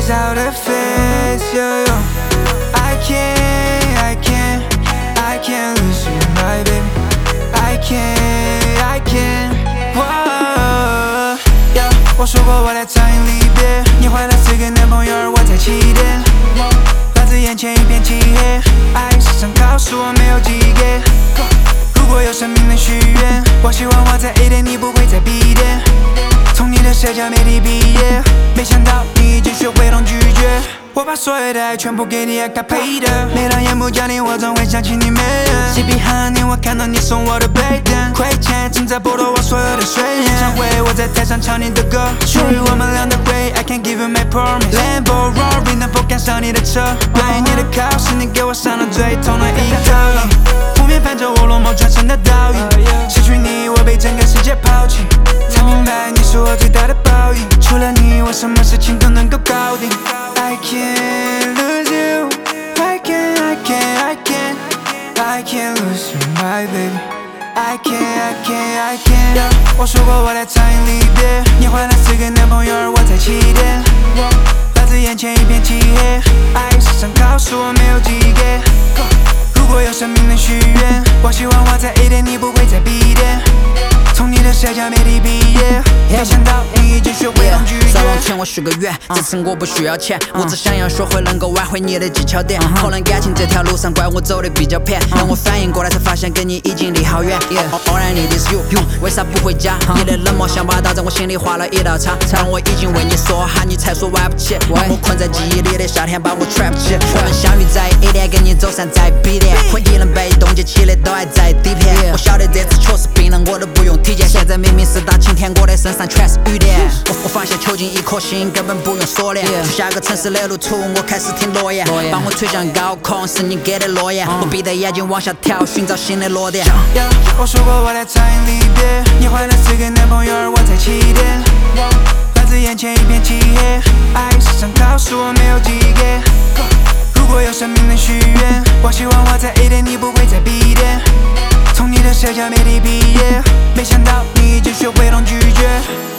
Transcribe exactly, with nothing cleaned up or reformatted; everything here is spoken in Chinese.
笑的 face， yo yo。I can't, I can't, I can't lose you, my baby. I can't, I can't. Whoa, yeah. 我说过我来长夜离别，你换了四个男朋友，而我才起点。来自眼前一片漆黑，爱时常告诉我没有机会。如果有生命能许愿，我希望我在 A 点，你不会在 B 点。从你的社交媒体毕业，没想到你已经学会懂拒绝。我把所有的爱全部给你，爱该配的。每当夜幕降临，我总会想起你美人。C P Honey， 我看到你送我的杯垫，亏欠正在剥夺我所有的睡眠。演唱会，我在台上唱你的歌，属于我们俩的回忆 ，I can't give you my promise。Lambo Rory 能否赶上你的车？对你的考试，你给我上了最痛的一课。负面伴着我落寞转身的倒影，失去你，我被整个世界抛弃。才明白你是我最大的报应，除了你，我什么事情都能够搞定。I can't lose you, I can't, I can't, I can't, I can't lose you, my baby. I can't, I can't, I can't. Yeah, 我说过我来长夜离别，你换了四个男朋友，而我才起点。来自眼前一片漆黑，爱时常告诉我没有机会。如果有生命能许愿，我希望我在 A 点，你不会在 B 点。从你的社交媒体毕业，没想到你已经学会懂拒绝。 少往前我许个愿，这次我不需要钱，我只想要学会能够挽回你的技巧点。可能感情这条路上怪我走的比较偏，等我反应过来才发现跟你已经离好远。All I need is you， 为啥不回家？你的冷漠想把刀在我心里画了一道叉。当我已经为你说好，你才说玩不起。把我困在记忆里的夏天把我 trap 起。我们相遇在 A 点，跟你走散在 B 点，回忆能被冻结起的都还在底片。我晓得这次确实冰冷，我都不用体检。现在明明是大晴天，我的身上全是雨点。我我发现囚禁一颗心根本不用锁链。去下个城市的路途，我开始听诺言。把我推向高空，是你给的诺言。我闭着眼睛往下跳，寻找新的落点。 Yeah, 我说过我来长夜离别，你换了四个男朋友，而我才起点。来自眼前一片漆黑，爱时常告诉我没有机会。如果有生命能许愿，我希望我在 A 点，你不会在 B 点。从你的社交媒体毕业，没想到你已经学会懂拒绝。